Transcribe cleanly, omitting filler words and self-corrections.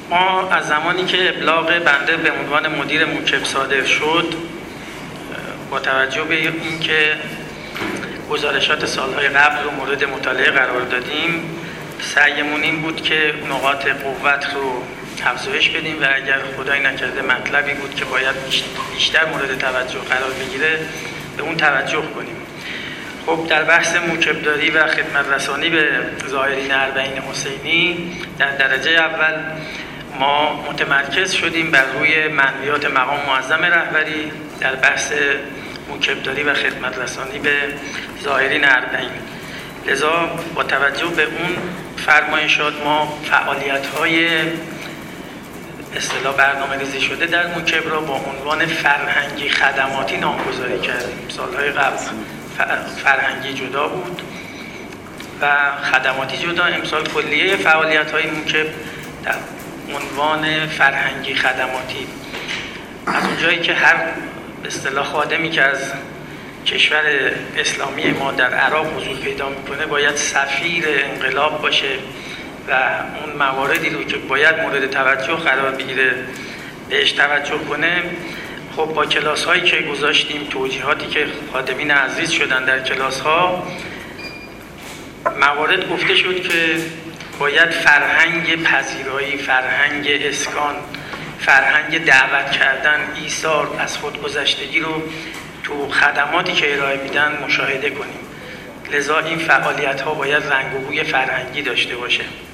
ما از زمانی که ابلاغ بنده به عنوان مدیر موکب صادر شد، با توجه به اینکه گزارشات سالهای قبل رو مورد مطالعه قرار دادیم، سعیمون این بود که نقاط قوت رو افزایش بدیم و اگر خدای نکرده مطلبی بود که باید بیشتر مورد توجه قرار بگیره به اون توجه کنیم. خب در بحث موکبداری و خدمت رسانی به زائرین اربعین حسینی، در درجه اول ما متمرکز شدیم بر روی منویات مقام معظم رهبری در بحث موکبداری و خدمت رسانی به زائرین اربعین. لذا با توجه به اون فرمایشات ما فعالیت‌های اصطلاح برنامه‌ریزی شده در موکب را با عنوان فرهنگی خدماتی نامگذاری کردیم. سالهای قبل فرهنگی جدا بود و خدماتی جدا. امسال کلیه فعالیت‌های موکب در عنوان فرهنگی خدماتی، از اونجایی که هر اصطلاح خادمی که از کشور اسلامی ما در عراق حضور پیدا میکنه باید سفیر انقلاب باشه و اون مواردی رو که باید مورد توجه قرار بگیره بهش توجه کنه. خب با کلاس هایی که گذاشتیم، توجیهاتی که خادمین عزیز شدن در کلاس ها، موارد گفته شد که باید فرهنگ پذیرایی، فرهنگ اسکان، فرهنگ دعوت کردن، ایثار از خودگذشتگی رو تو خدماتی که ارائه میدن مشاهده کنیم. لذا این فعالیت ها باید رنگ و بوی فرهنگی داشته باشه.